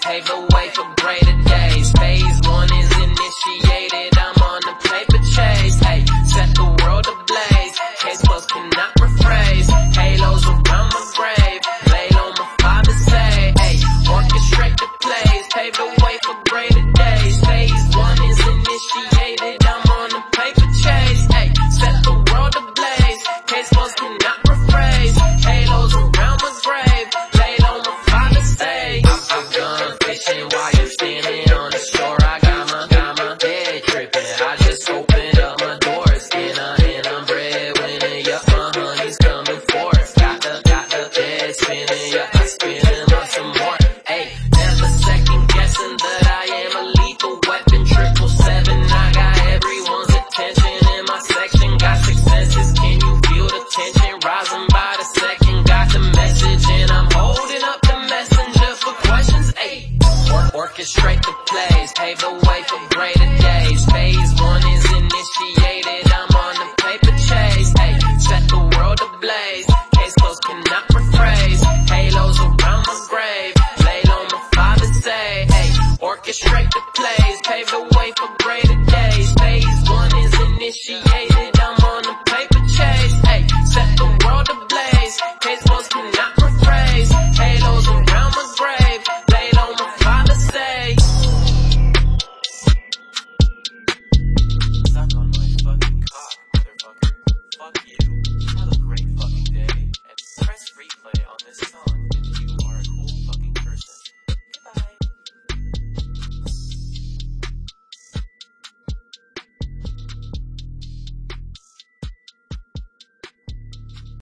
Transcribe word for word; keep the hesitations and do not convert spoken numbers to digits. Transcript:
pave the way for greater days. Phase one is initiated, I'm on a paper chase. Hey, set the world ablaze, case wells cannot rephrase. Halos around my grave, laid on my father's say. Hey, orchestrate the plays, pave the way for greater days. Phase one is initiated, I'm on a paper chase. Hey, set the world ablaze, case wells cannot rephrase. Halos around my grave, laid on my father's say. I'm gone fishing while you're standing on the shore. I got my, got my head tripping. I just opened up my doors, and, uh, and I'm breadwinner. Yup, my honey's coming forth. Got the, got the head spinning. Yup, I'm spinning on some more. Hey, never second guessing that I am a lethal weapon. Triple seven, I got everyone's attention in my section. Got six senses, can you feel the tension rising by the second? Got the message and I'm holding up the messenger for questions. Ayy, or orchestrate